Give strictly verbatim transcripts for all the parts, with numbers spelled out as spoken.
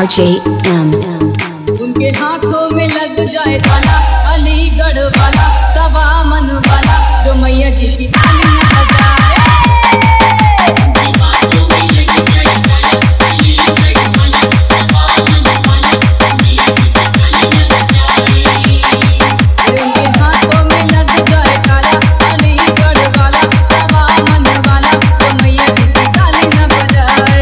R J M. उनके हाथों में लग जाए ताला, अलीगढ़ वाला सवा मन वाला, जो मैया जी की ताली न बजाए। उनके हाथों में लग जाए ताला, अलीगढ़ वाला सवा मन वाला, जो मैया जी की ताली न बजाए।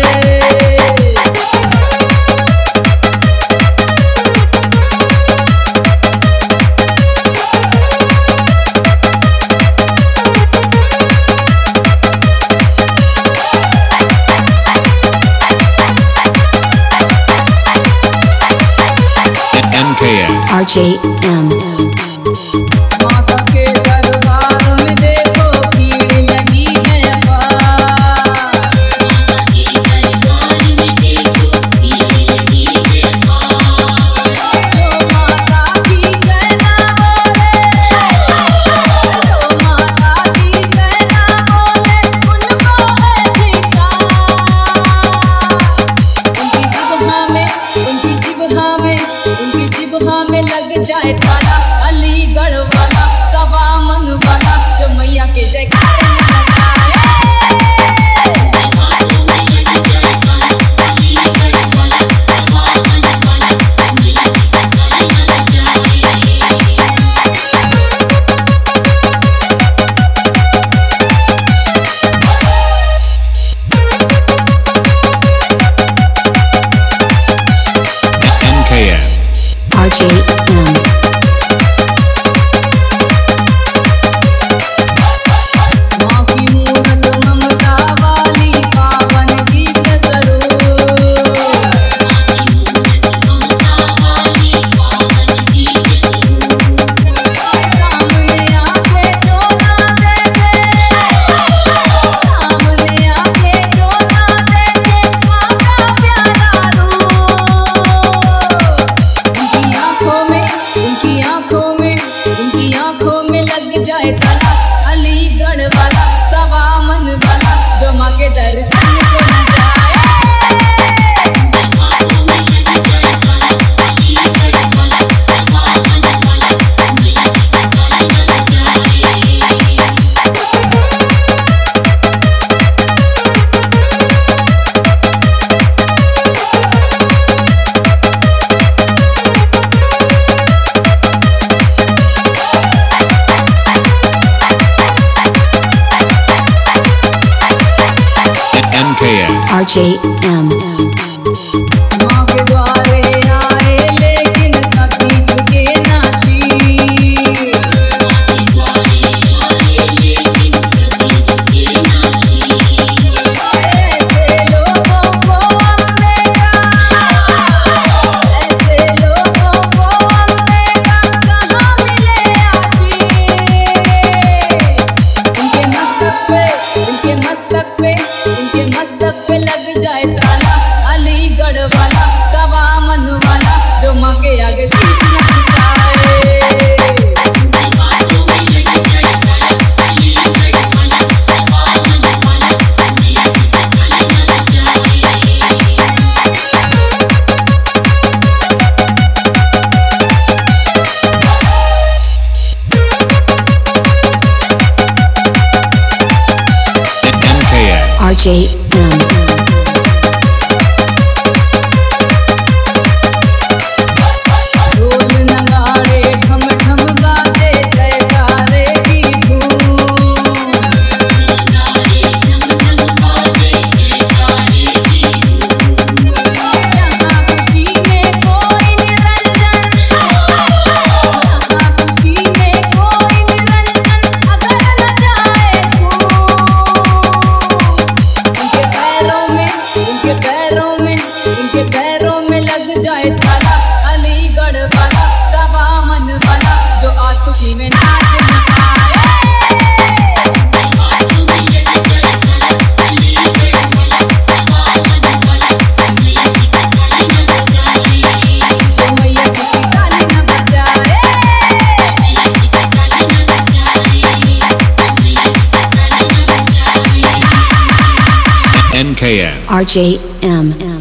N K M. R J M. माता के दरबार में देखो भीड़ लगी है अपार। जो माता की जय ना बोले, जो माता की जय ना बोले, उनको है धिक्कार। उनकी जिब्हा में, उनकी जिब्हा में, उनकी जिब्हा में लग जाए ताला, अलीगढ़ वाला सवा मन वाला, जो मैया के जयकार में लगाए। N K M. R J M. माँ की मूरत ममता वाली, पावन गीत स्वरूप। सामने आके जो ना देखे, सामने आके जो ना देखे, माँ का प्यारा रूप। उनकी आँखों में, उनकी आँखों में, उनकी आँखों में लग जाए ताला, अलीगढ़ वाला सवा मन वाला, जो माँ के दर्शन को न जाए। N K M. R J M. माँ के द्वारे आए लेकिन कभी झुके ना शीश। ऐसे लोगों को अम्बे का, ऐसे लोगों को अम्बे का कहाँ मिले आशीष। इनके मस्तक पे, इनके मस्तक पे, इनके मस्तक पे लग जाए ताला, अलीगढ़ वाला सवा मन वाला, जो माँ के आगे शीश न झुकाए। N K M. R J M. ढोल नगाड़े ढम ढम बाजे जयकारे की धूम। जहाँ खुशी में कोई निरंजन, जहाँ खुशी में कोई निरंजन, अगर न जाए झूम। उनके पैरों में, उनके पैरों में, उनके पैरों में लग जाए ताला, अलीगढ़ वाला सवा मन वाला, जो आज खुशी में नाच न आए। जो मैया जी की ताली न बजाए। N K M. R J M.